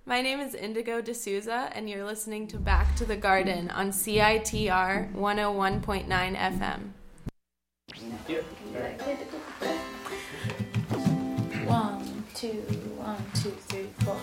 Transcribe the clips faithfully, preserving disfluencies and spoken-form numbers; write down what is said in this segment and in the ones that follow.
My name is Indigo D'Souza, and you're listening to Back to the Garden on C I T R one oh one point nine F M. One, two, one, two, three, four.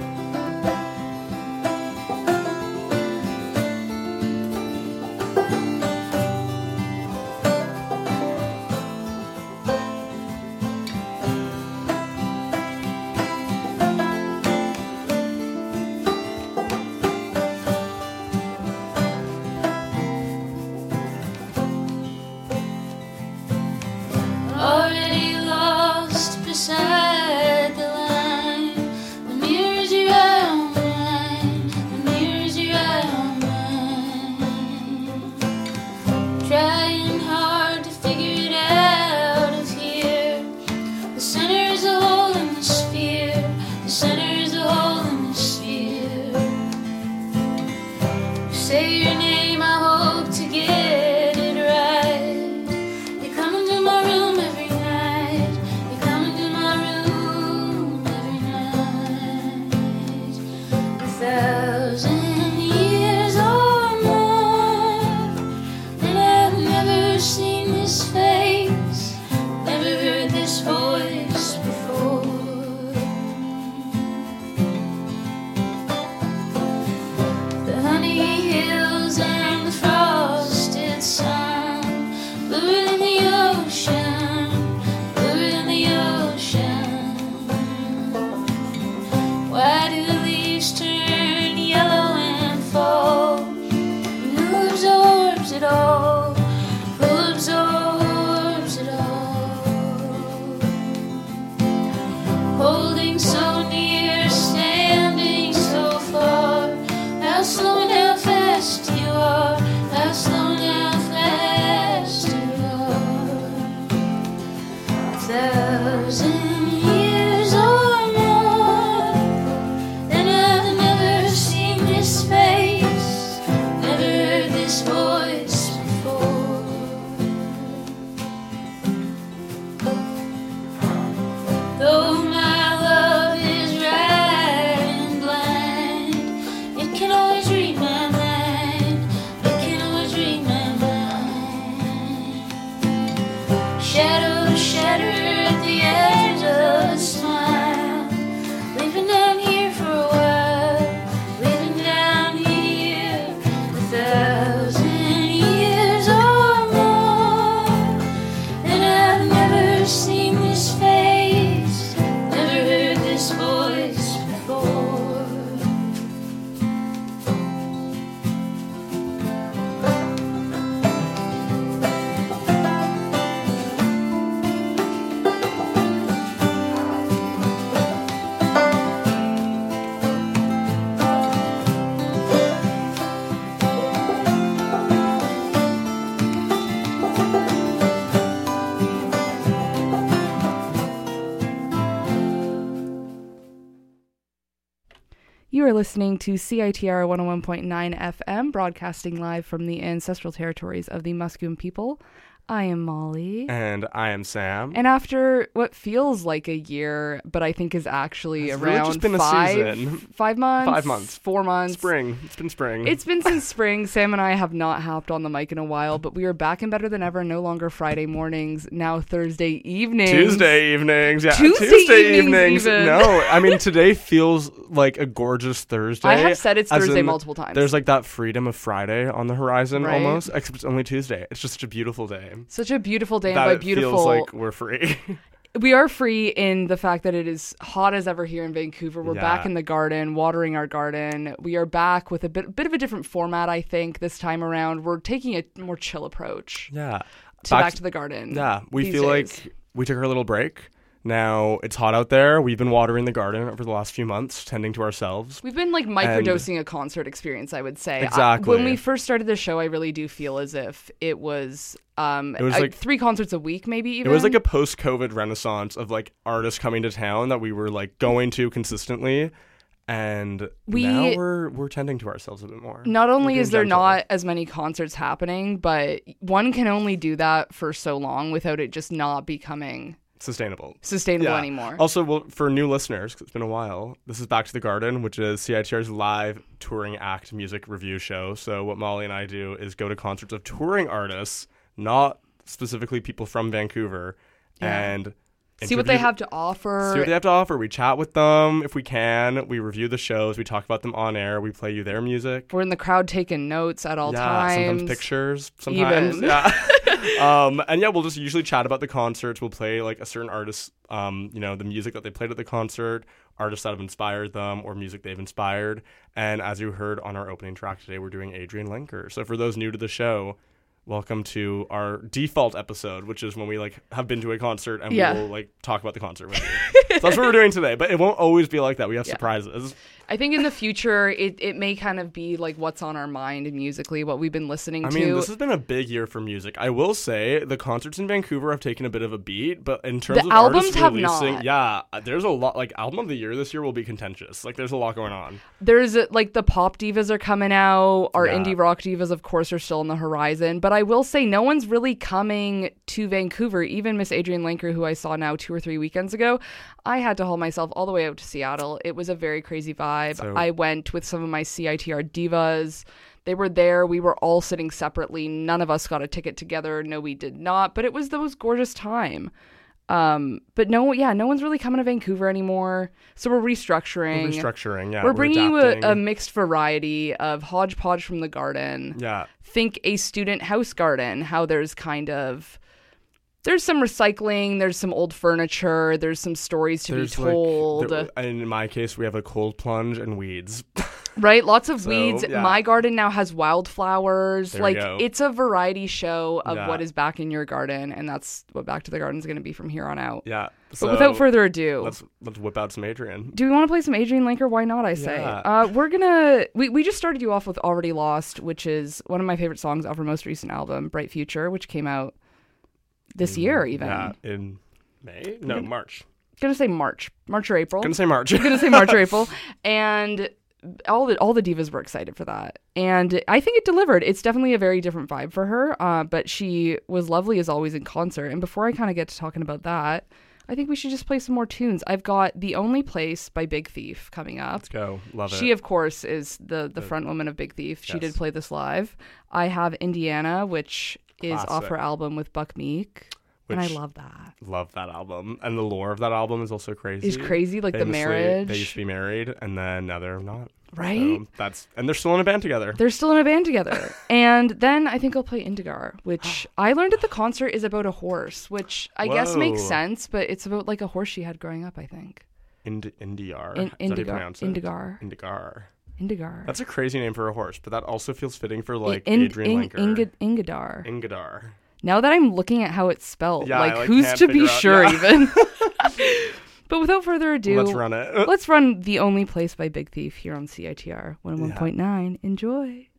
Already lost beside the line. The mirrors you eye on mine. The mirrors you eye on mine. Trying hard to figure it out of here. The center is a hole in the sphere. The center is a hole in the sphere. You say your name, I hope to get it right. You come into my room every night. You come into my room every night. A thousand years or more, and I've never seen this face, never heard this voice before. The honey hills and the frosted sun, bluer than the ocean, bluer than the ocean. Why do the leaves turn yellow and fall? And who absorbs it all? Who absorbs it all? Holding so near, standing so far. How slow and how fast you are. How slow and how fast you are. A thousand years or more, and I've never seen this face, never heard this voice before. Though my love is right and blind, it can always read my mind. It can always read my mind. Shadows shatter at the edge of a smile. Leaving down here for a while. Leaving down here a thousand years or more. And I've never seen this face, never heard this voice before. You are listening to C I T R one oh one point nine F M, broadcasting live from the ancestral territories of the Musqueam people. I am Molly. And I am Sam. And after what feels like a year, but I think is actually It's really around just been a five, season. five months, Five months. four months. Spring. It's been spring. It's been since spring. Sam and I have not hopped on the mic in a while, but we are back and better than ever. No longer Friday mornings, now Thursday evenings. Tuesday evenings. Yeah, Tuesday evenings even. No, I mean, today feels like a gorgeous Thursday. I have said it's as Thursday in multiple times. There's like that freedom of Friday on the horizon Right. almost, except it's only Tuesday. It's just such a beautiful day. Such a beautiful day, and that by it beautiful, feels like we're free. we are free in the fact that it is hot as ever here in Vancouver. We're Yeah. back in the garden, watering our garden. We are back with a bit, bit of a different format, I think, this time around. We're taking a more chill approach yeah. to back, to the garden. Yeah, we these feel days. like we took our little break. Now it's hot out there. We've been watering the garden over the last few months, tending to ourselves. We've been like microdosing a concert experience, I would say. Exactly. I, when we first started the show, I really do feel as if it was um It was a- like- three concerts a week, maybe even. It was like a post-COVID renaissance of like artists coming to town that we were like going to consistently, and We- now we're we're tending to ourselves a bit more. Not only We're is being there gentle. not as many concerts happening, but one can only do that for so long without it just not becoming sustainable. sustainable Yeah. anymore. Also, well, for new listeners, 'cause it's been a while, this is Back to the Garden, which is C I T R's live touring act music review show. So what Molly and I do is go to concerts of touring artists, not specifically people from Vancouver, Yeah. and See what they interview- have to offer. See what they have to offer. We chat with them if we can. We review the shows. We talk about them on air. We play you their music. We're in the crowd taking notes at all yeah, times. sometimes pictures. Sometimes, Even. yeah. um, and yeah, we'll just usually chat about the concerts. We'll play like a certain artist, um, you know, the music that they played at the concert, artists that have inspired them, or music they've inspired. And as you heard on our opening track today, we're doing Adrian Lenker. So for those new to the show, welcome to our default episode, which is when we like have been to a concert and Yeah. we will like talk about the concert with you. So that's what we're doing today, but it won't always be like that. We have Yeah. surprises. I think in the future, it, it may kind of be like what's on our mind musically, what we've been listening I to. mean, this has been a big year for music. I will say the concerts in Vancouver have taken a bit of a beat, but in terms The of albums artists have releasing, not. yeah, there's a lot. Like album of the year this year will be contentious. Like there's a lot going on. There's uh, like the pop divas are coming out. Our Yeah. indie rock divas, of course, are still on the horizon. But I will say, no one's really coming to Vancouver. Even Miss Adrian Lenker, who I saw now two or three weekends ago, I had to haul myself all the way out to Seattle. It was a very crazy vibe. So- I went with some of my C I T R divas. They were there. We were all sitting separately. None of us got a ticket together. No, we did not. But it was the most gorgeous time. Um, but no, yeah, no one's really coming to Vancouver anymore. So we're restructuring. We're restructuring, yeah. We're bringing you a, adapting. a mixed variety of hodgepodge from the garden. yeah. Think a student house garden, how there's kind of, there's some recycling, there's some old furniture, there's some stories to There's be like- told, there- and in my case, we have a cold plunge and weeds. right? Lots of So, weeds. yeah. My garden now has wildflowers. There we like go. it's a variety show of Yeah. what is back in your garden, and that's what Back to the Garden is going to be from here on out. yeah. But So without further ado, let's let's whip out some Adrian. do we want to play some Adrian Lenker? Why not, I say. Yeah. Uh, we're gonna we, we just started you off with Already Lost, which is one of my favorite songs off her most recent album, Bright Future, which came out this year even. Yeah, in May? No, March. Gonna say March. March or April. Gonna say March. gonna say March or April. And all the all the divas were excited for that. And I think it delivered. It's definitely a very different vibe for her. Uh, but she was lovely as always in concert. And before I kind of get to talking about that, I think we should just play some more tunes. I've got The Only Place by Big Thief coming up. Let's go. Love it. She, of course, is the, the front woman of Big Thief. She Yes. did play this live. I have Indiana, which is off Classic. her album with Buck Meek. and I Which- love that. Love that album. And the lore of that album is also crazy. It's crazy, like the Famously, marriage. They used to be married, and then now they're not. Right? So that's and they're still in a band together. They're still in a band together. And then I think I'll play Indigar, which I learned at the concert is about a horse, which I guess makes Whoa. sense, but it's about like a horse she had growing up, I think. Ind- Indiar. In- Is that how you Indigar. pronounce it? Indigar. Indigar. Indigar. That's a crazy name for a horse, but that also feels fitting for like In- Adrian In- Lenker. Ingid- Ingadar. Ingadar. Now that I'm looking at how it's spelled, Yeah, I, like, like, who's can't to be figure out- sure yeah. even? But without further ado, Let's run it. let's run The Only Place by Big Thief here on C I T R one oh one point nine. Enjoy.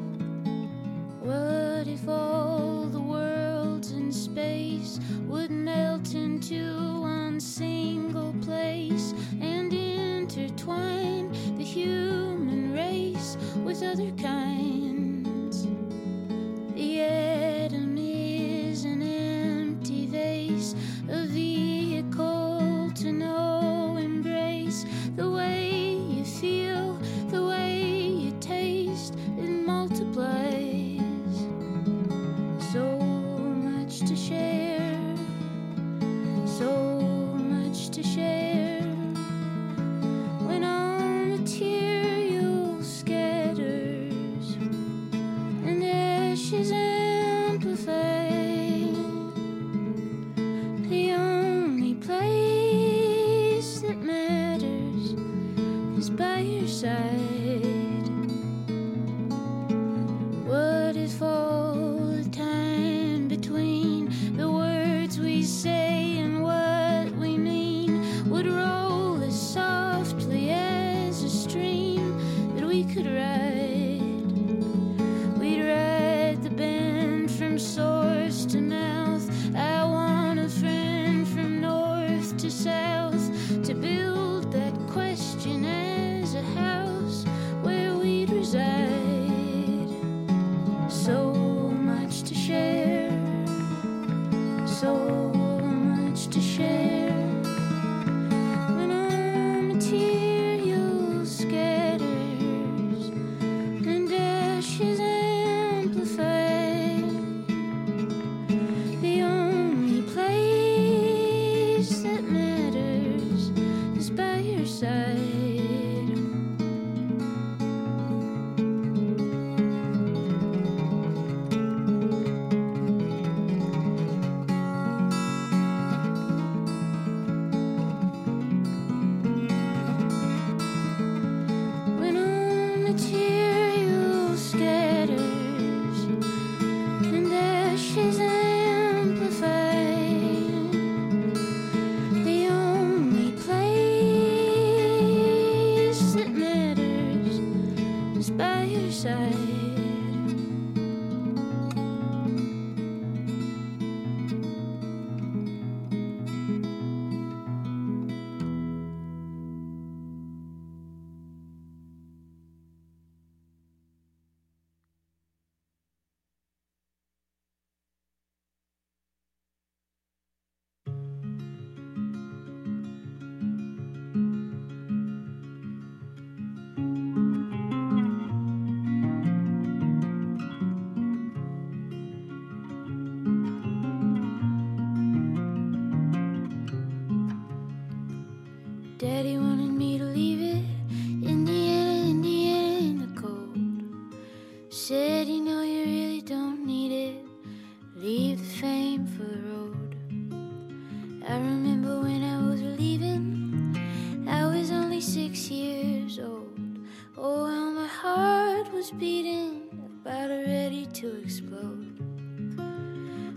What if all the worlds in space would never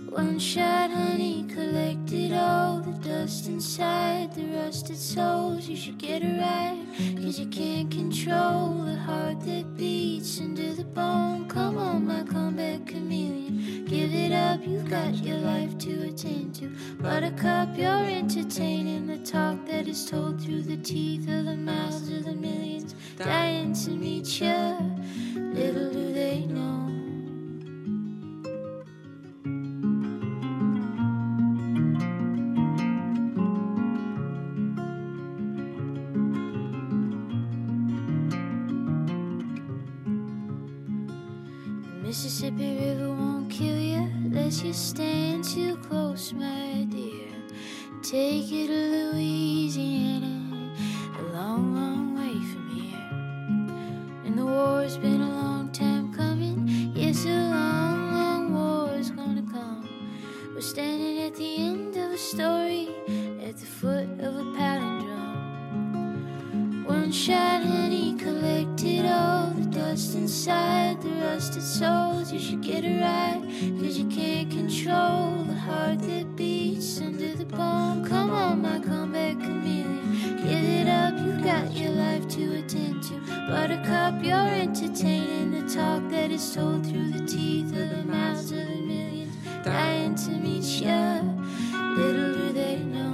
One shot honey collected all the dust inside the rusted souls. You should get it right, cause you can't control the heart that beats into the bone. Come on, my comeback chameleon, give it up, you've got your life to attend to. Buttercup, you're entertaining the talk that is told through the teeth of the mouths of the millions dying to meet ya. Little do they know. Mississippi River won't kill you unless you stand too close, my dear. Take you to Louisiana, a long, long way from here. And the war's been a long time coming. Yes, a long, long war's gonna come. We're standing at the end of a story, at the foot of a palindrome. One shot honey collected all the dust inside the rusted souls. You should get it right, cause you can't control the heart that beats under the bone. Come on, my comeback chameleon, give it up, you've got your life to attend to. Buttercup, you're entertaining the talk that is told through the teeth of the mouths of the millions dying to meet ya. Little do they know.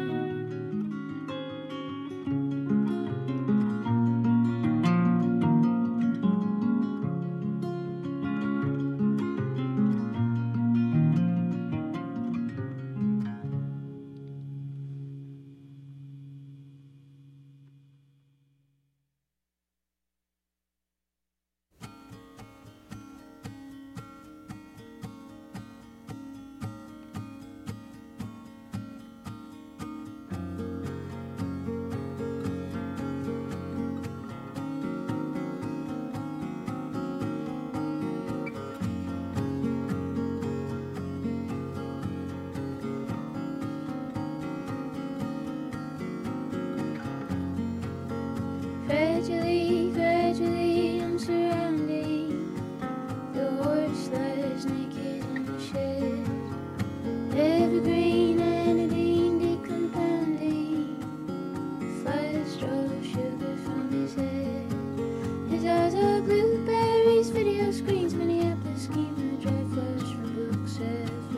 Gradually, gradually, I'm surrounding. The horse lies naked in the shed. Evergreen and a bean decompounding. Flies draw sugar from his head. His eyes are blueberries, video screens, Minneapolis schema, dry flash from books I've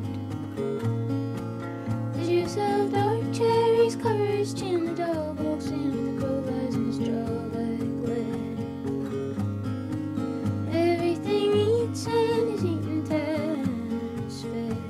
read. The juice of dark cherries cover his chin. The dog walks in with the cold eyes in his jaw like lead. Everything eats and is eaten times fed.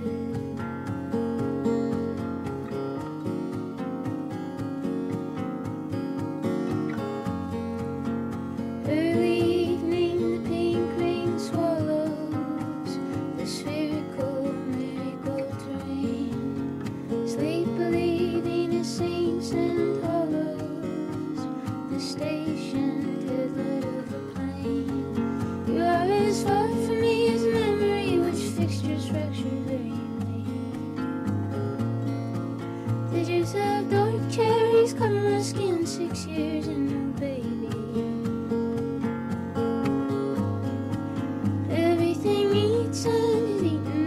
Early evening, the pink ring swallows the spherical marigold terrain. Sleep believing it sinks and hollows the station headlight of a plane. You are as far from me as memory, which fixtures fracture very late. The juice of dark cherries cover my skin, six years and no baby. Everything eats and is eaten.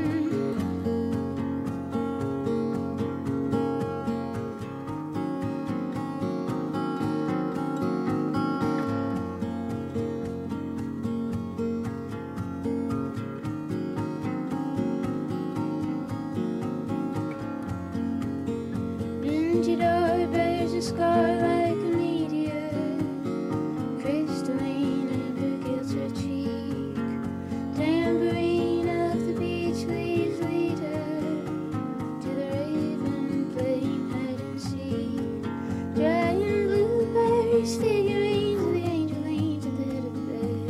Dingy door bears a scar like a meteor. Crystalline amber gilts her cheek. Tambourine of the beach leaves lead her to the raven playing hide and seek. Giant blueberries, figurines of the angel leans at the head of the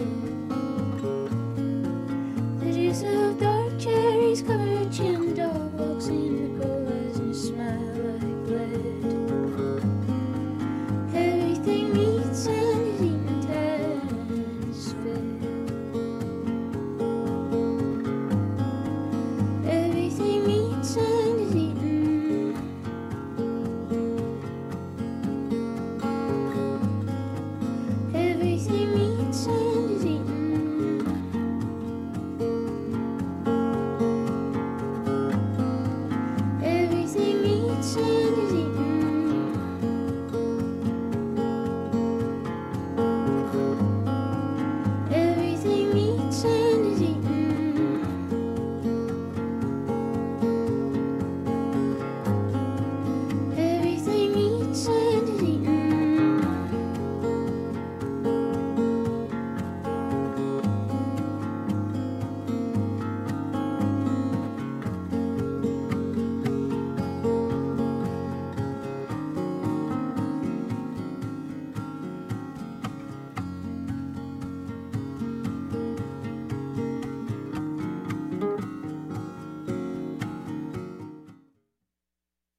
bed. The juice of dark cherries cover her chin. The dog walks in, the cold eyes and a smile like lead.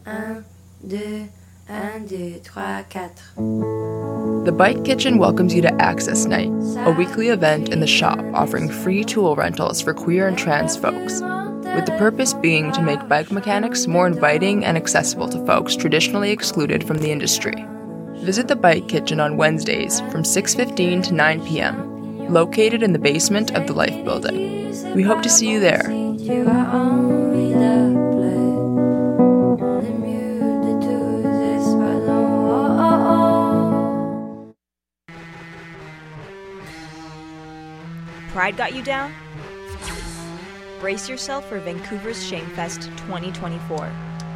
Un, deux, un, deux, trois, quatre. The Bike Kitchen welcomes you to Access Night, a weekly event in the shop offering free tool rentals for queer and trans folks, with the purpose being to make bike mechanics more inviting and accessible to folks traditionally excluded from the industry. Visit the Bike Kitchen on Wednesdays from six fifteen to nine p.m., located in the basement of the Life Building. We hope to see you there. Pride got you down? Brace yourself for Vancouver's Shamefest twenty twenty-four.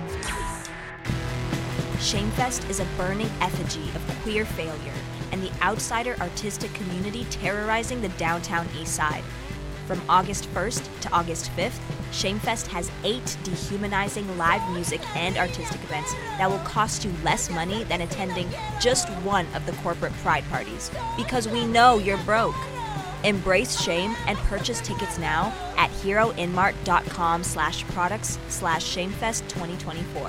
Shamefest is a burning effigy of queer failure and the outsider artistic community terrorizing the downtown east side. From August first to August fifth, Shamefest has eight dehumanizing live music and artistic events that will cost you less money than attending just one of the corporate pride parties, because we know you're broke. Embrace shame and purchase tickets now at heroinmart.com slash products slash shamefest 2024.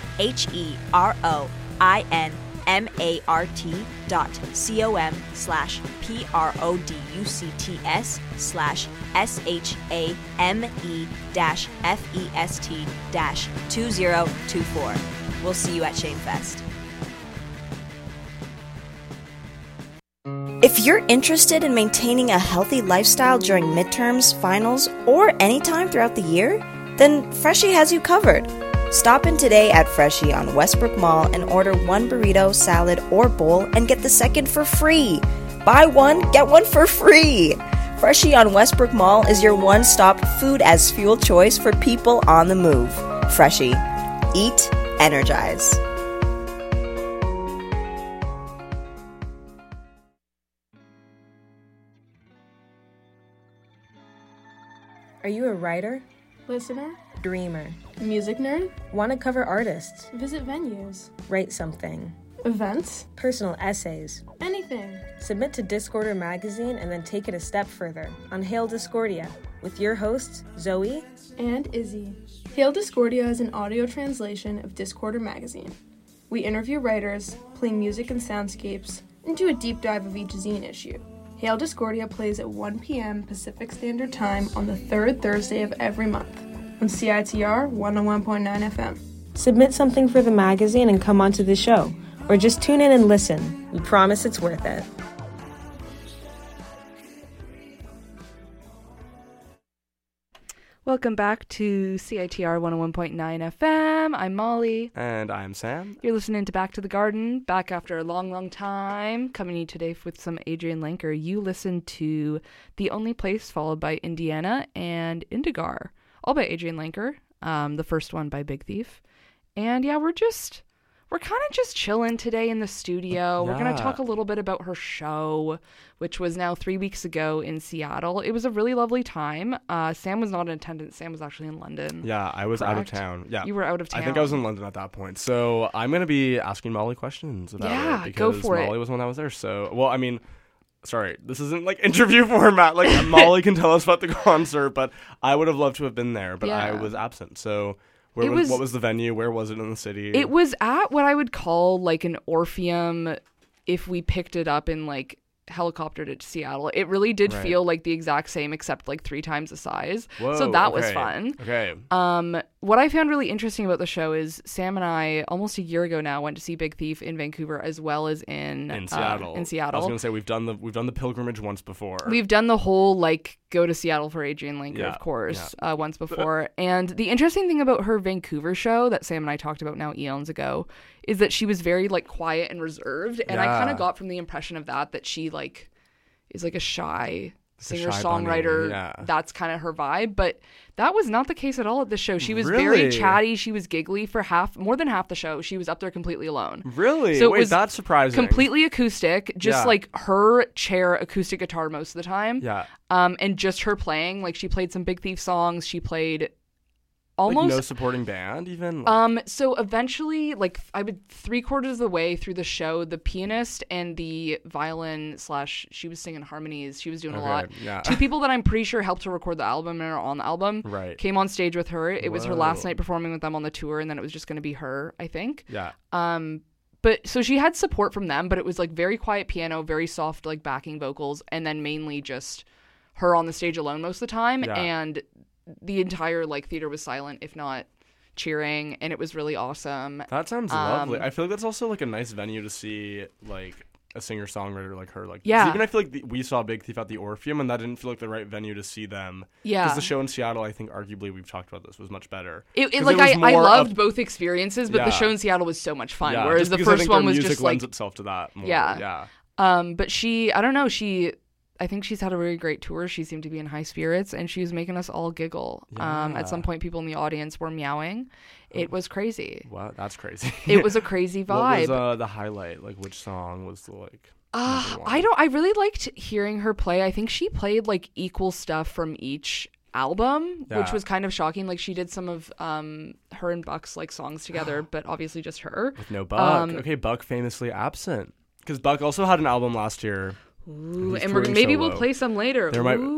H-E-R-O-I-N-M-A-R-T dot C-O-M slash P-R-O-D-U-C-T-S slash S-H-A-M-E dash F-E-S-T dash 2024. We'll see you at Shamefest. If you're interested in maintaining a healthy lifestyle during midterms, finals, or any time throughout the year, then Freshie has you covered. Stop in today at Freshie on Westbrook Mall and order one burrito, salad, or bowl and get the second for free. Buy one, get one for free. Freshie on Westbrook Mall is your one-stop food as fuel choice for people on the move. Freshie. Eat, energize. Are you a writer? Listener? Dreamer? Music nerd? Want to cover artists? Visit venues? Write something? Events? Personal essays? Anything. Submit to Discorder magazine and then take it a step further on Hail Discordia with your hosts, Zoe and Izzy. Hail Discordia is an audio translation of Discorder magazine. We interview writers, play music and soundscapes, and do a deep dive of each zine issue. Hail Discordia plays at one p.m. Pacific Standard Time on the third Thursday of every month on C I T R one oh one point nine F M. Submit something for the magazine and come onto the show, or just tune in and listen. We promise it's worth it. Welcome back to C I T R one oh one point nine F M. I'm Molly. And I'm Sam. You're listening to Back to the Garden, back after a long, long time. Coming to you today with some Adrian Lenker. You listened to The Only Place, followed by Indiana and Indigar, all by Adrian Lenker. Um, the first one by Big Thief. And yeah, we're just... We're kind of just chilling today in the studio. Yeah. We're going to talk a little bit about her show, which was now three weeks ago in Seattle. It was a really lovely time. Uh, Sam was not in attendance. Sam was actually in London. Yeah, I was Correct? out of town. Yeah, You were out of town. I think I was in London at that point. So I'm going to be asking Molly questions about yeah, it. go Because for Molly it. was one that was there. So, well, I mean... Sorry, this isn't like interview format. Like Molly can tell us about the concert, but I would have loved to have been there, but I Yeah. was absent. So where It was, was- what was the venue? Where was it in the city? It was at what I would call like an Orpheum if we picked it up in like helicoptered it to Seattle. It really did Right. feel like the exact same except like three times the size. Whoa, so that was okay. fun. Okay. Um, what I found really interesting about the show is Sam and I almost a year ago now went to see Big Thief in Vancouver as well as in In uh, Seattle. in I was Seattle. gonna say we've done the we've done the pilgrimage once before. We've done the whole like go to Seattle for Adrian Lenker, Yeah, of course, uh, once before. And the interesting thing about her Vancouver show that Sam and I talked about now eons ago is that she was very like quiet and reserved, and I Yeah. kind of got from the impression of that that she like is like a shy It's a singer shy bunny, songwriter. yeah. That's kind of her vibe, but that was not the case at all at this show. She was very Really? chatty. She was giggly for half, more than half the show. She was up there completely alone. Really? So it Wait, was that's surprising. Completely acoustic, just Yeah. like her chair acoustic guitar most of the time. Yeah. Um, and just her playing, like she played some Big Thief songs. She played almost like no supporting band even. Like, Um, so eventually, like I would three quarters of the way through the show, the pianist and the violin slash she was singing harmonies. She was doing okay, a lot. Yeah. Two people that I'm pretty sure helped her record the album and are on the album. Right. Came on stage with her. It was her last Whoa. night performing with them on the tour, and then it was just going to be her, I think. Yeah. Um, but so she had support from them, but it was like very quiet piano, very soft like backing vocals, and then mainly just her on the stage alone most of the time, Yeah. and the entire like theater was silent, if not cheering, and it was really awesome. That sounds Um, lovely. I feel like that's also like a nice venue to see like a singer-songwriter like her. Like, 'cause Yeah. even I feel like the, we saw Big Thief at the Orpheum, and that didn't feel like the right venue to see them. Yeah. Because the show in Seattle, I think arguably we've talked about this, was much better. It, it 'Cause like was I, I more loved of- both experiences, but Yeah. the show in Seattle was so much fun. Yeah, whereas just the because I first think one their was music just lends like itself to that. More. Yeah. Yeah. Um, but she, I don't know, she, I think she's had a really great tour. She seemed to be in high spirits, and she was making us all giggle. Um, Yeah. at some point, people in the audience were meowing. It was crazy. Wow, that's crazy. It was a crazy What vibe. was uh, the highlight? Like, which song was the like? Uh, number one? I don't. I really liked hearing her play. I think she played like equal stuff from each album, which Yeah. was kind of shocking. Like she did some of um her and Buck's like songs together, but obviously just her. With no Buck. Um, okay, Buck famously absent. Because Buck also had an album last year. Ooh, he's and we're, touring maybe solo. we'll play some later. There might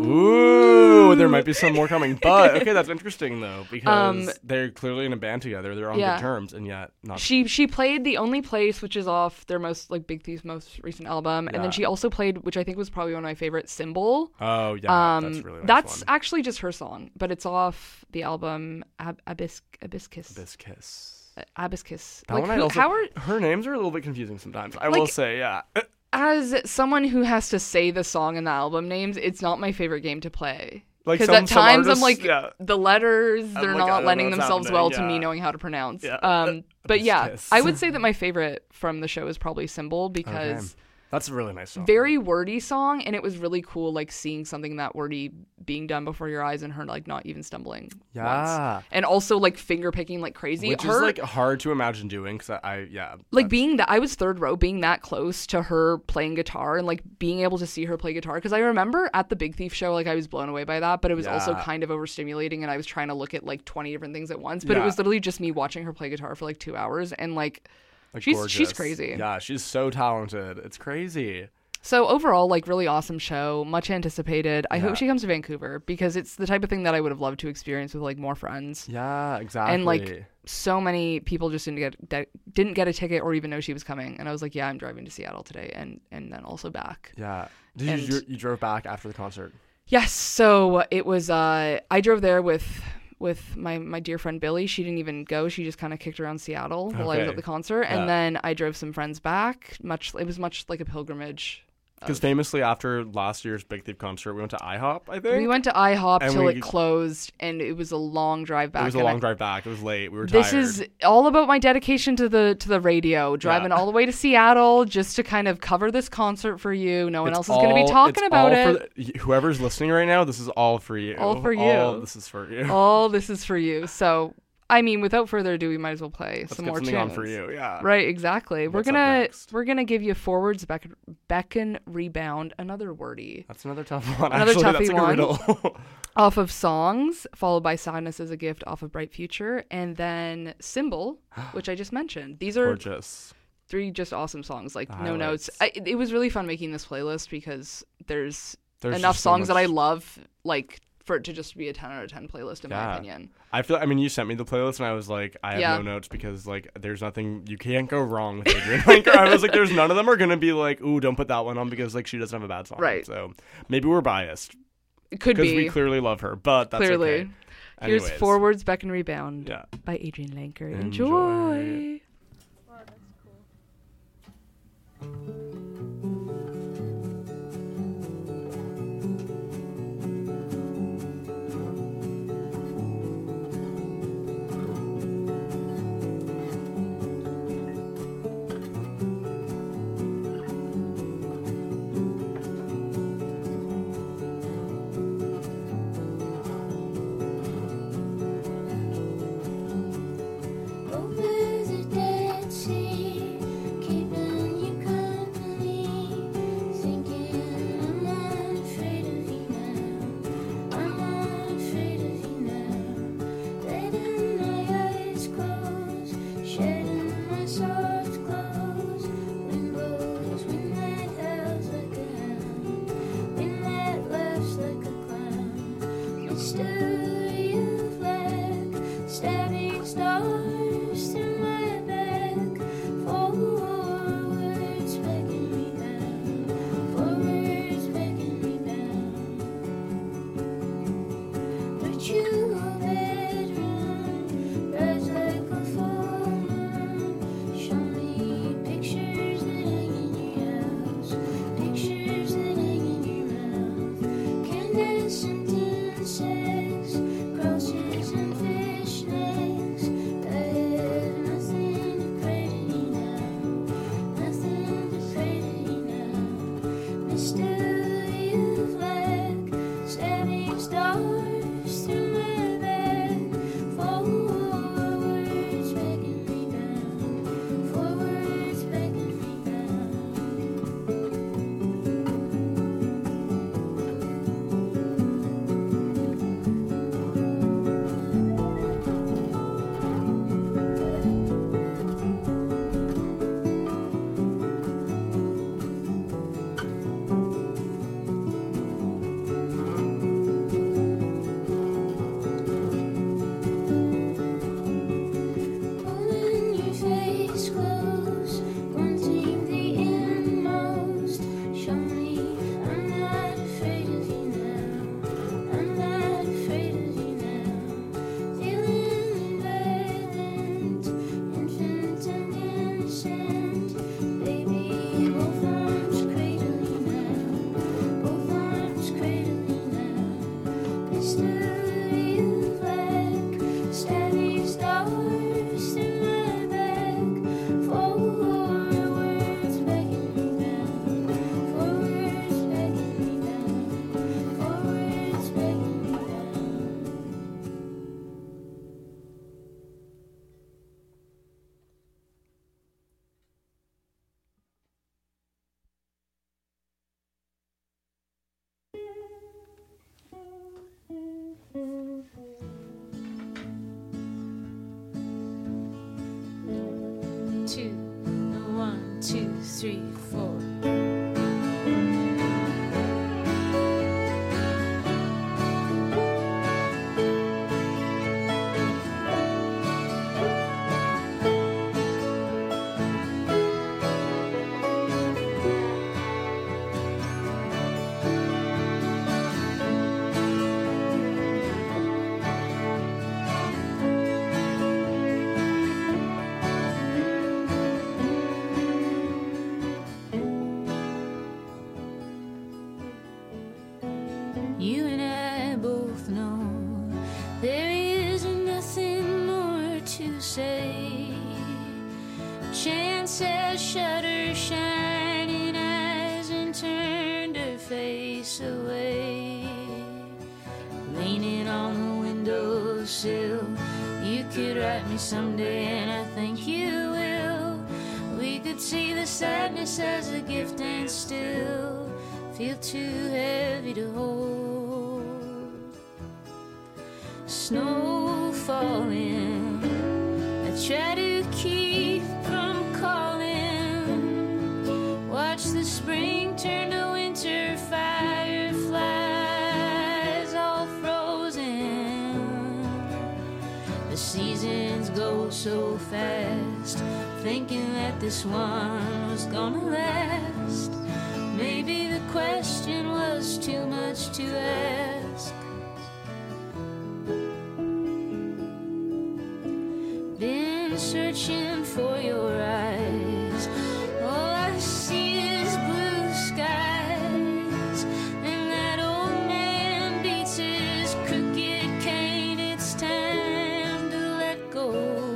Ooh. ooh, there might be some more coming. But okay, that's interesting though, because Um, they're clearly in a band together. They're on yeah. good terms, and yet not. She she played The Only Place, which is off their most like Big Thief's most recent album, and Yeah. then she also played, which I think was probably one of my favorite, Symbol. oh yeah, um, that's a really nice that's one. actually just her song, but it's off the album Ab- Abis Abiscus. Hibiscus. Uh, Abiscus. That Like one I who, also, how are her names are a little bit confusing sometimes. I Like- will say, yeah. as someone who has to say the song and the album names, it's not my favorite game to play. Like Because some- at some times I'm artists, like yeah. the letters, they're like, I not don't lending know what's themselves happening, well to me yeah. knowing how to pronounce. Yeah. Um, but yeah, Abiscus. I would say that my favorite from the show is probably Symbol because. That's a really nice song. Very wordy song, and it was really cool, like seeing something that wordy being done before your eyes, and her like not even stumbling Yeah. once, and also like finger picking like crazy. Which her is like hard to imagine doing because I, I yeah like that's- being that I was third row, being that close to her playing guitar, and like being able to see her play guitar. Because I remember at the Big Thief show, like I was blown away by that, but it was also Yeah. kind of overstimulating, and I was trying to look at like twenty different things at once. But it Yeah. was literally just me watching her play guitar for like two hours, and like, like, she's gorgeous. she's crazy. Yeah, she's so talented. It's crazy. So overall, like really awesome show, much anticipated. I Yeah. hope she comes to Vancouver because it's the type of thing that I would have loved to experience with like more friends. Yeah, exactly. And like so many people just didn't get de- didn't get a ticket or even know she was coming, and I was like, yeah, I'm driving to Seattle today, and and then also back. yeah. Did and- you you drove back after the concert? Yes, so it was. Uh, I drove there with with my my dear friend Billy. She didn't even go. She just kind of kicked around Seattle while I was Okay. at the concert, and Yeah. then I drove some friends back. Much it was much like a pilgrimage. Because of- famously after last year's Big Thief concert, we went to IHOP. I think We went to IHOP And till we- it closed, and it was a long drive back. It was a and long I- drive back. It was late. We were This tired. is all about my dedication to the to the radio, driving Yeah. all the way to Seattle just to kind of cover this concert for you. No one It's else is going to be all- talking it's about all it. for the- whoever's listening right now, this is all for you. All for All you. this is for you. All this is for you. So, I mean, without further ado, we might as well play Let's some get more something tunes. on for you. Yeah. Right, exactly. What's we're up gonna next? we're gonna give you forwards, beckon, beckon, rebound, another wordy That's another tough one. Another Actually, toughy that's like one. a riddle. off of Songs, followed by Sadness as a Gift off of Bright Future, and then Symbol, which I just mentioned. These are Gorgeous. three just awesome songs, like The no notes. highlights. I, it was really fun making this playlist because there's, There's enough just so songs that I much- love, like for it to just be a ten out of ten playlist in my Yeah. opinion. I feel. I mean, you sent me the playlist, and I was like, I have Yeah. no notes because like, there's nothing. You can't go wrong with Adrian Lanker. I was like, there's none of them are gonna be like, ooh, don't put that one on because like she doesn't have a bad song. Right. So maybe we're biased It could because be we clearly love her, but that's clearly. okay. Here's Anyways. Forwards, Beck and Rebound Yeah. by Adrian Lanker. Enjoy. Enjoy. Go visit two, one, two, three, four. You and I both know there is nothing more to say. Chance has shut her shining eyes and turned her face away. Leaning on the windowsill, you could write me someday, and I think you will. We could see the sadness as a gift and still feel too heavy to hold. Snow falling, I try to keep from calling. Watch the spring turn to winter, fireflies all frozen. The seasons go so fast, thinking that this one was gonna last. Maybe the question was too much to ask. Been searching for your eyes, all I see is blue skies. And that old man beats his crooked cane, it's time to let go.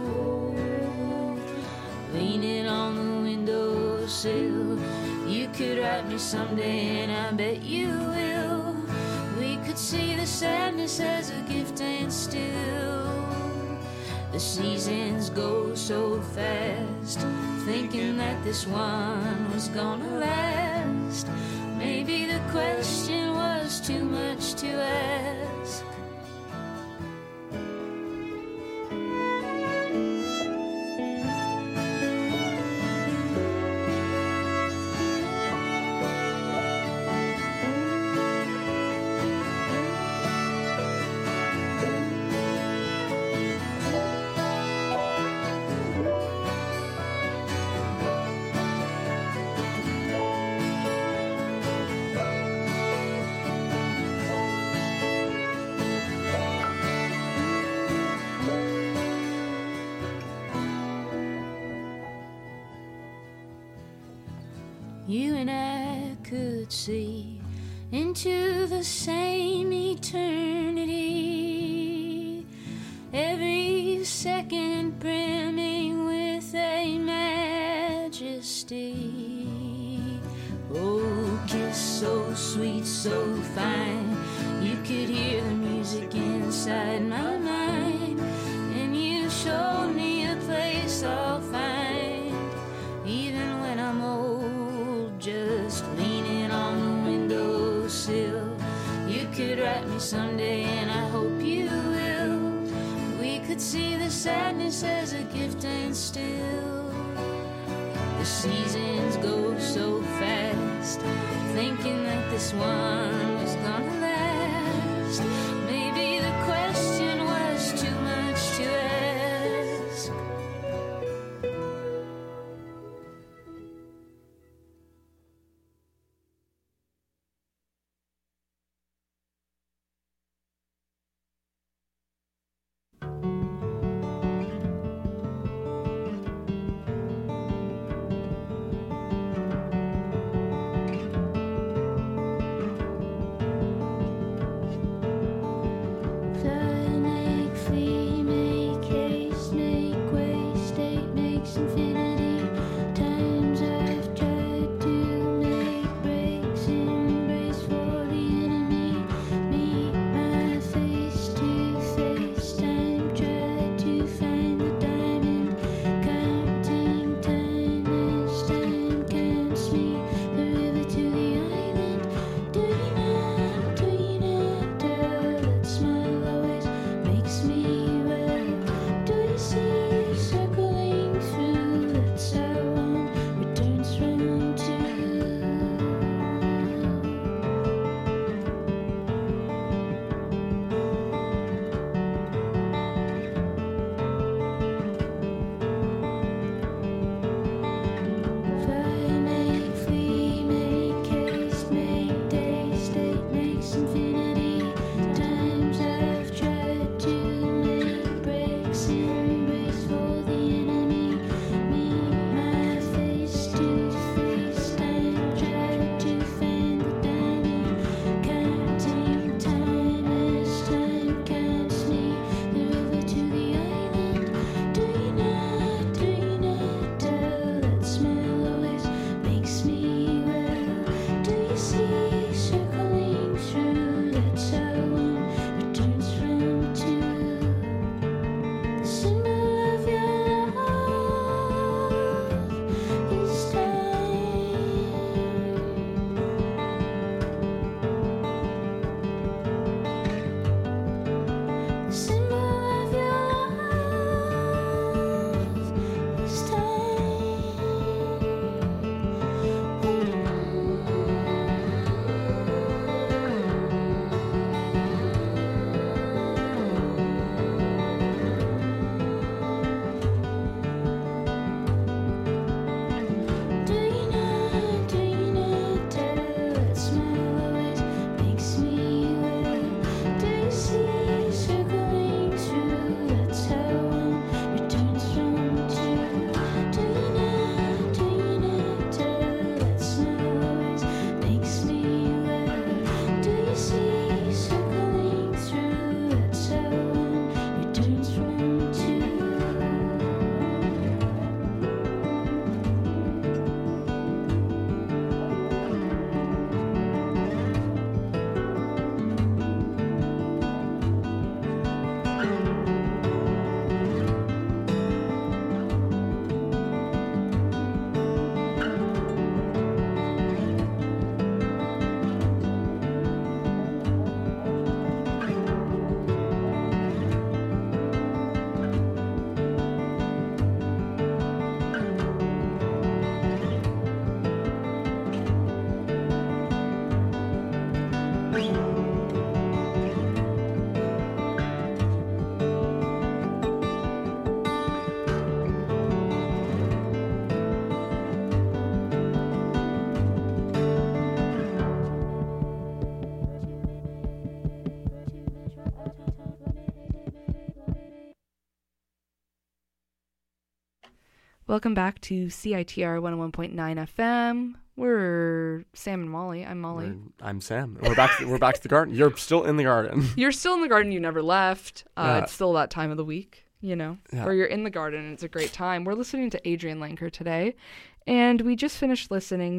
Leaning on the windowsill, you could write me someday, and I bet you will. We could see the sadness as a gift and still. The seasons go so fast, thinking that this one was gonna last. Maybe the question was too much to ask. You and I could see into the same eternity, every second brimming with a majesty. Oh, kiss so sweet, so fine, you could hear the music inside my mind. And you showed me a place I'll find, even when I'm old, just leaning on the windowsill. You could write me someday, and I hope you will. We could see the sadness as a gift and still. The seasons go so fast, thinking that this one was gonna last. Maybe the question was too much to ask. Welcome back to C I T R one oh one point nine F M. We're Sam and Molly. I'm Molly. We're, I'm Sam. We're back. To, we're back to the garden. You're still in the garden. You're still in the garden. You never left. Uh, Yeah. It's still that time of the week, you know, Yeah. where you're in the garden and it's a great time. We're listening to Adrienne Lenker today, and we just finished listening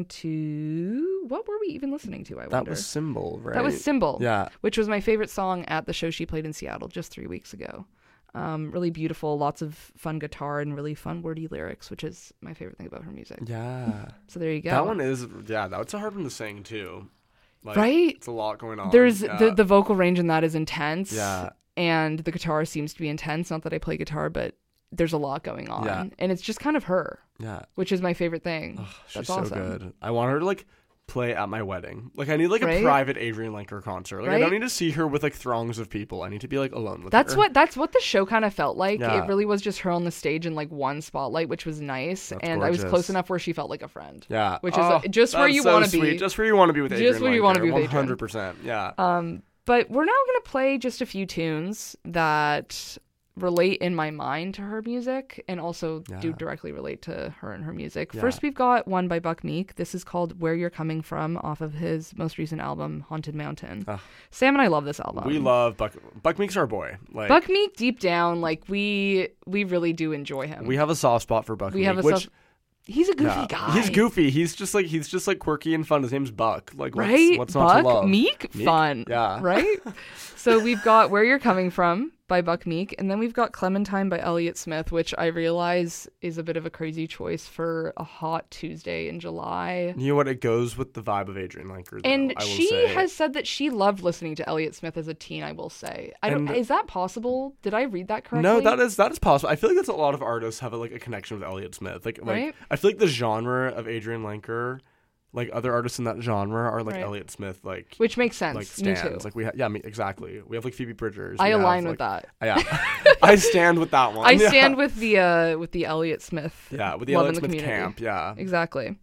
to what were we even listening to? I wonder. That was Symbol, right? That was Symbol. Yeah. Which was my favorite song at the show she played in Seattle just three weeks ago. Um, really beautiful, lots of fun guitar and really fun wordy lyrics, which is my favorite thing about her music. Yeah. So there you go. That one is, yeah, that's a hard one to sing too. Like, right? It's a lot going on. There's yeah. the, the vocal range in that is intense. Yeah. And the guitar seems to be intense. Not that I play guitar, but there's a lot going on. Yeah. And it's just kind of her. Yeah. Which is my favorite thing. Ugh, she's That's so awesome. good. I want her to like play at my wedding. Like I need like Right? a private Adrienne Lenker concert. Like I Right? don't need to see her with like throngs of people. I need to be like alone with That's her. what that's what the show kind of felt like. Yeah. It really was just her on the stage in like one spotlight, which was nice. That's and I was gorgeous. close enough where she felt like a friend. Yeah. Which is Oh, uh, just where that's you so want to sweet. be. Just where you want to be with Adrienne Just where you want to be with one hundred percent. Yeah. Um, but we're now going to play just a few tunes that relate in my mind to her music and also do Yeah. directly relate to her and her music. Yeah. First, we've got one by Buck Meek. This is called Where You're Coming From off of his most recent album, Haunted Mountain. Ugh. Sam and I love this album. We love Buck. Buck Meek's our boy. Like Buck Meek deep down, like we we really do enjoy him. we have a soft spot for Buck We Meek. have a which, soft- He's a goofy yeah, guy. He's goofy. He's just like he's just like quirky and fun. His name's Buck. Like what's, Right? what's Buck, not to love? Meek, fun. Yeah. Right? So we've got Where You're Coming From by Buck Meek, and then we've got Clementine by Elliott Smith, which I realize is a bit of a crazy choice for a hot Tuesday in July. You know what? It goes with the vibe of Adrienne Lenker. Though, And I will she say. has said that she loved listening to Elliott Smith as a teen, I will say. I don't And- is that possible? Did I read that correctly? No, that is that is possible. I feel like that's a lot of artists have a, like a connection with Elliott Smith. Like, like Right? I feel like the genre of Adrienne Lenker, like other artists in that genre, are like Right. Elliott Smith, like Which makes sense. like Me stands. too. Like we, ha- yeah, me, exactly. We have like Phoebe Bridgers. I we have, align with like- that. Yeah, I stand with that one. I Yeah. stand with the uh with the Elliott Smith. Yeah, with the love Elliott in the Smith community. camp. Yeah, Exactly.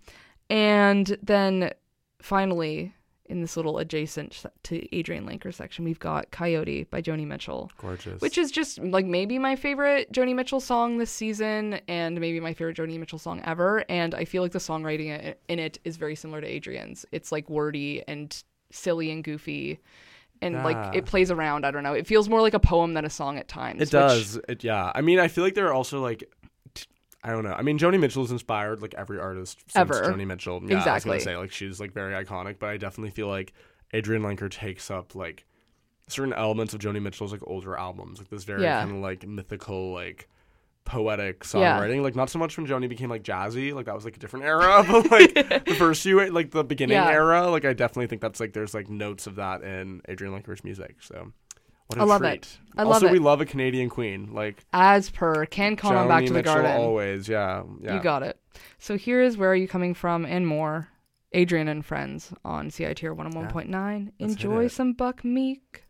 And then finally, in this little adjacent se- to Adrienne Lenker section, we've got Coyote by Joni Mitchell, gorgeous. which is just like maybe my favorite Joni Mitchell song this season and maybe my favorite Joni Mitchell song ever. And I feel like the songwriting i- in it is very similar to Adrienne's. It's like wordy and silly and goofy. And Yeah. like it plays around. I don't know. It feels more like a poem than a song at times. It which- does. It, yeah. I mean, I feel like there are also like, t- I don't know. I mean, Joni Mitchell's inspired like every artist since Ever. Joni Mitchell. Yeah, I was Exactly. gonna say like she's like very iconic, but I definitely feel like Adrienne Lenker takes up like certain elements of Joni Mitchell's like older albums, like this very Yeah. kind of like mythical, like poetic Yeah. songwriting. Like not so much when Joni became like jazzy, like that was like a different era, but like the first few, like the beginning Yeah. era, like I definitely think that's like there's like notes of that in Adrienne Lenker's music. So. What a I love treat. it. I also, love we it. love a Canadian queen. Like As per, can come on Joni back to the Mitchell garden. always. Yeah, yeah. You got it. So here is Where Are You Coming From and more. Adrienne and Friends on C I T R one oh one point nine. let's hit Enjoy it. some Buck Meek.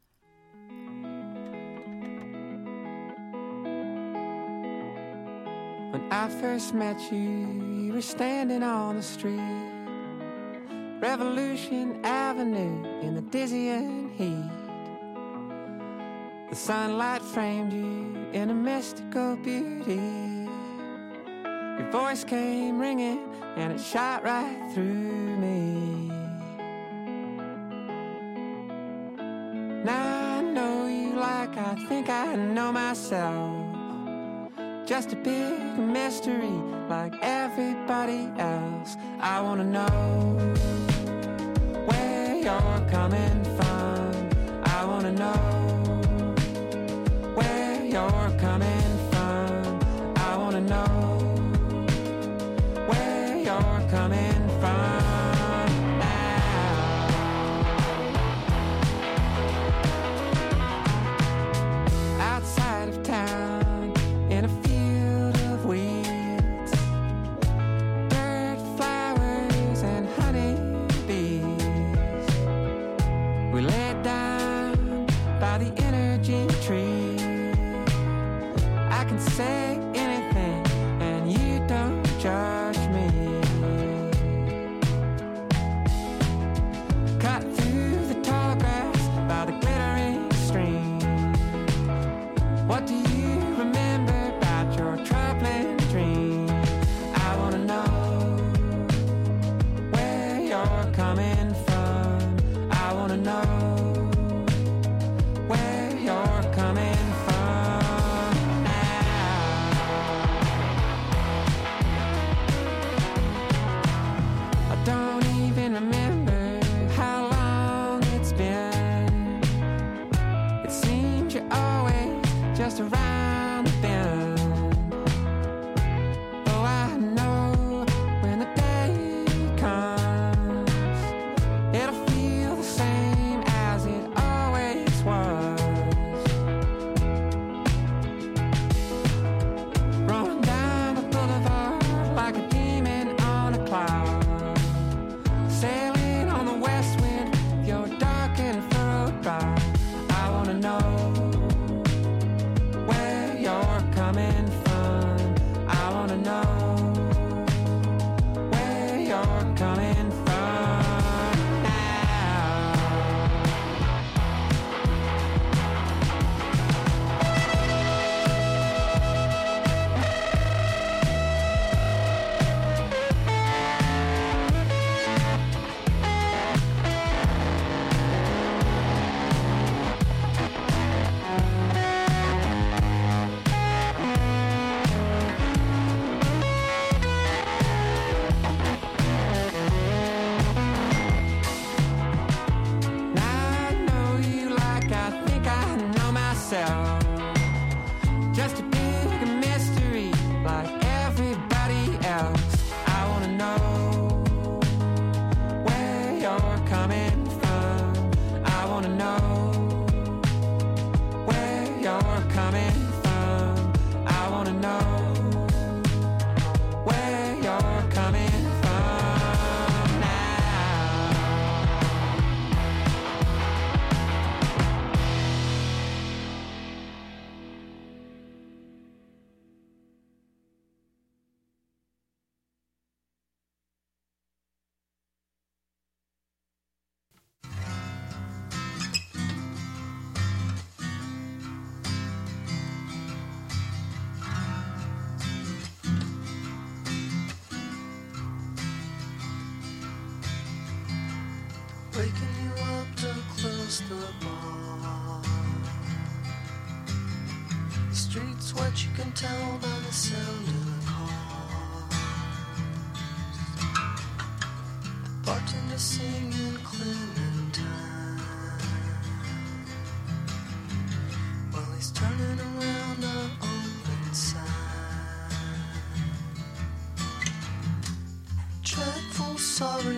When I first met you, you were standing on the street, Revolution Avenue in the dizzying heat. The sunlight framed you in a mystical beauty. Your voice came ringing and it shot right through me. Now I know you like I think I know myself. Just a big mystery like everybody else. I wanna know where you're coming from. I wanna know where you're coming from. I wanna know where you're coming from now. Outside of town, in a field of weeds, dirt, flowers, and honeybees. We laid down by the energy tree. I can say anything, and you don't judge me. Cut through the tall grass by the glittering stream. What do you remember about your troubling dreams? around the bend. Oh, I know when the day comes, it'll feel the same as it always was. Rolling down the boulevard like a demon on a cloud, sailing on the west wind, your dark and furrowed brow. I wanna know where you're coming from. I wanna know where you're coming from now. I know you like I think I know myself. Just a big mystery like everybody else. I wanna know where you're coming from. I wanna know where you're coming from. I wanna know where you're coming from now. Waking you up to close the bar. The streets wet, you can tell by the sound of the cars. Bartender singing Clementine while he's turning around the open side. Dreadful sorry,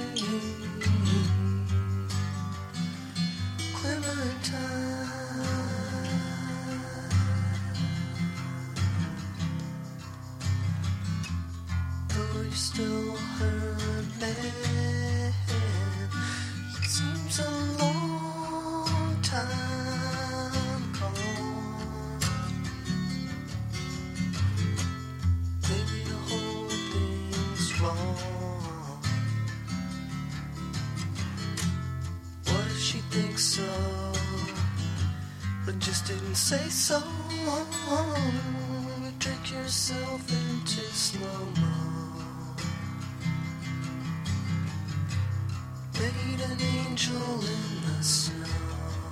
though you still her man, it seems a long time gone. Maybe the whole thing's wrong. What if she thinks so, but just didn't say so? You drink yourself into slow-mo. Made an angel in the snow.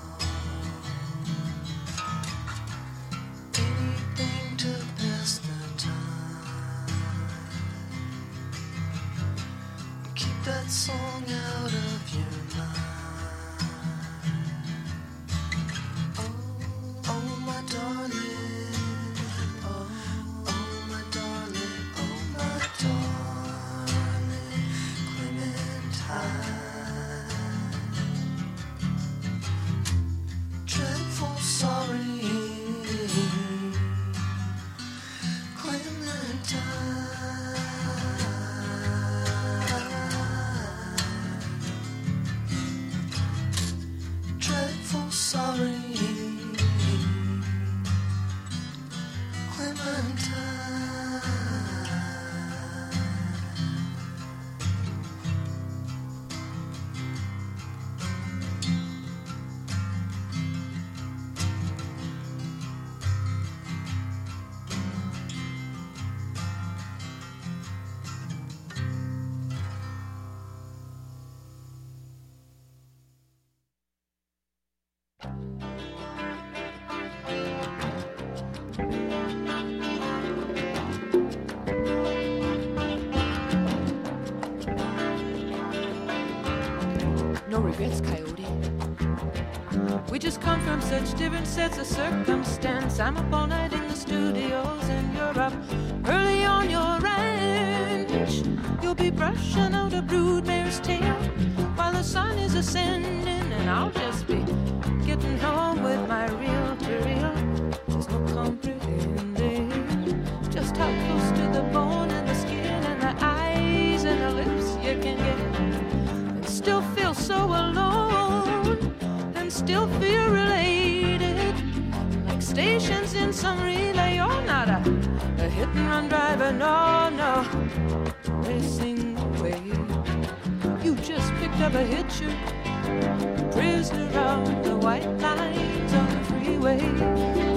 Anything to pass the time. Keep that song out of your mind. Oh, oh my darling. Oh, oh my darling. Oh my darling. Clementine. Dreadful sorry, Clementine. Dreadful sorry, Clementine. No regrets, Coyote. We just come from such different sets of circumstance. I'm up all night in the studio. sending, and I'll just be getting home with my reel to reel. There's no comprehending just how close to the bone and the skin and the eyes and the lips you can get, and still feel so alone, and still feel related, like stations in some relay. You're not a, a hit and run driver, no, no, racing away. You just picked up a hitcher, prisoner of the white lines on the freeway.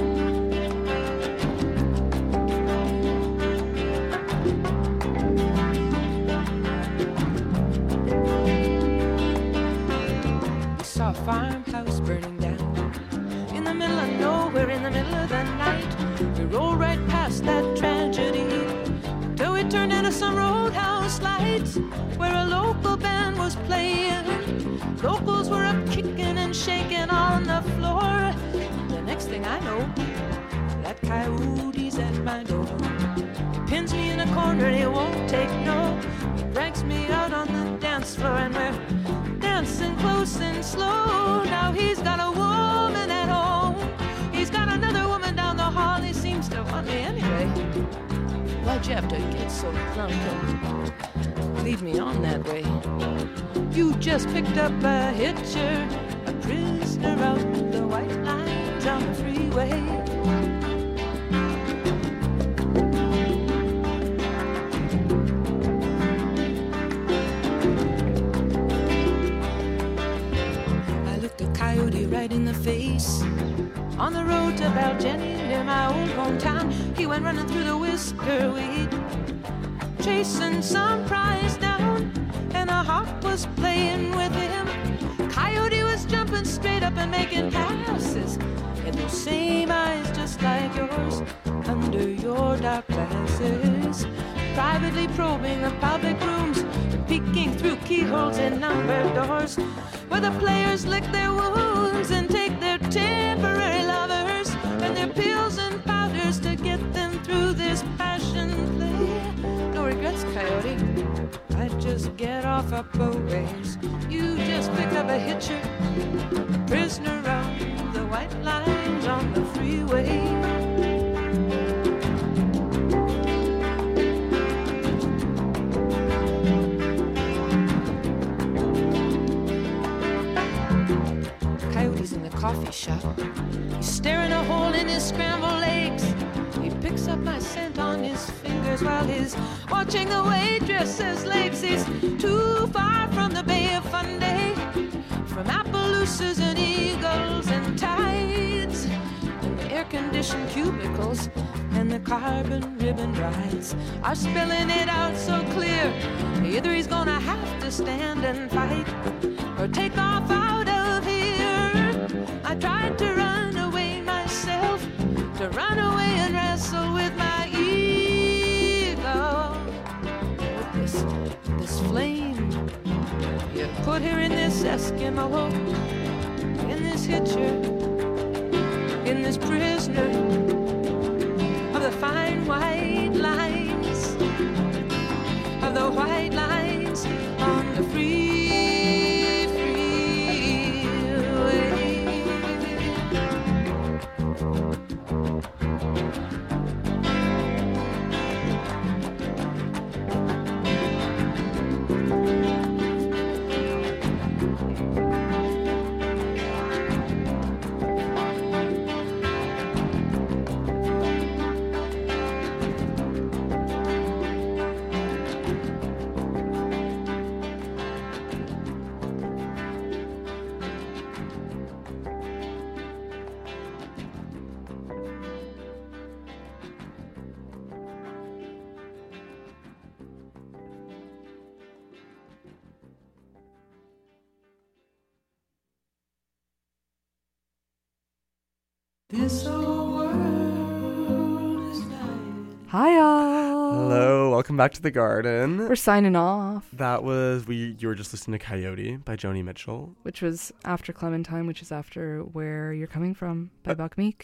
Saw a farmhouse burning down in the middle of nowhere, in the middle of the night. We rolled right past that tragedy till we turned into some roadhouse lights where a local band was playing. Locals were up kicking and shaking on the floor. The next thing I know, that coyote's at my door. He pins me in a corner and he won't take no. He drags me out on the dance floor and we're dancing close and slow. Now he's got a woman at home. He's got another woman down the hall. He seems to want me anyway. Why'd you have to get so drunk and lead me on that way? You just picked up a hitcher, a prisoner of the white lines on the freeway. Right in the face on the road to Baljenny near my old hometown. He went running through the whisker weed, chasing some prize down, and a hawk was playing with him. Coyote was jumping straight up and making passes, and those same eyes just like yours under your dark glasses, privately probing the public rooms, peeking through keyholes in numbered doors where the players lick their wounds and take their temporary lovers and their pills and powders to get them through this passion play. No regrets, Coyote, I'd just get off up a ways. You just picked up a hitcher, a prisoner of the white lines on the freeway. Coffee shop. He's staring a hole in his scrambled eggs. He picks up my scent on his fingers while he's watching the waitresses' legs. He's too far from the Bay of Fundy, from Appaloosas and eagles and tides, and the air-conditioned cubicles and the carbon ribbon rides are spelling it out so clear. Either he's gonna have to stand and fight or take off out of here. I tried to run away myself, to run away and wrestle with my ego. With this, this flame you put here in this Eskimo, in this hitcher, in this prisoner of the fine white lines, of the white lines on the free. This whole world is mine. Hi, y'all. Hello, welcome back to the garden. We're signing off. That was we. You were just listening to Coyote by Joni Mitchell, which was after Clementine, which is after Where You're Coming From by uh, Buck Meek.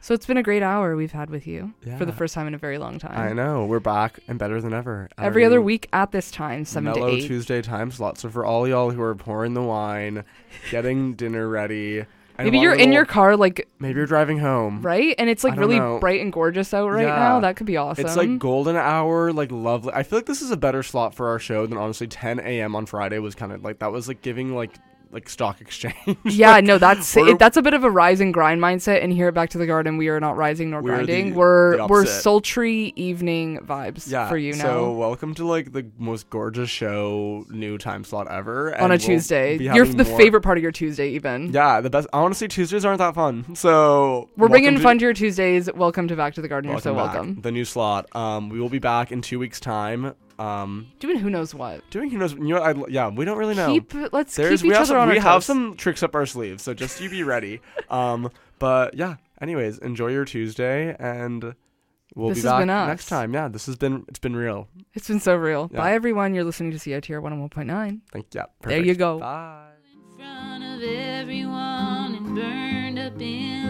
So it's been a great hour we've had with you Yeah. for the first time in a very long time. I know. We're back and better than ever. Every Our other new week at this time, seven Mellow to eight. Tuesday time slot. So for all y'all who are pouring the wine, getting dinner ready. and Maybe want you're a in little- your car, like, Maybe you're driving home. right? And it's I like don't really know. bright and gorgeous out right Yeah. now. That could be awesome. It's like golden hour, like lovely. I feel like this is a better slot for our show than honestly ten a.m. on Friday was kind of like, that was like giving like like stock exchange. Yeah, Like, no, that's we're- it, that's a bit of a rise and grind mindset. And here at Back to the Garden, we are not rising nor We're the- grinding. the we're we're opposite. sultry evening vibes Yeah, for you now. So welcome to like the most gorgeous show, new time slot ever. on and a we'll Tuesday. be You're having the more- favorite part of your Tuesday, even. Yeah, the best. Honestly, Tuesdays aren't that fun. So We're bringing welcome fun to your Tuesdays. Welcome to Back to the Garden. welcome You're so back. welcome. The new slot. Um, we will be back in two weeks' time. Um, Doing who knows what. doing who knows? You know, what, I, yeah, we don't really know. Keep let's There's keep we each have other some, on we our have toes. some tricks up our sleeves, so just you be ready. Um, but yeah. Anyways, enjoy your Tuesday, and we'll This be has back been us. next time. Yeah, this has been it's been real. It's been so real. Yeah. Bye, everyone. You're listening to C I T R one oh one point nine. Thank yeah. There you go. Bye. front of everyone and burned up in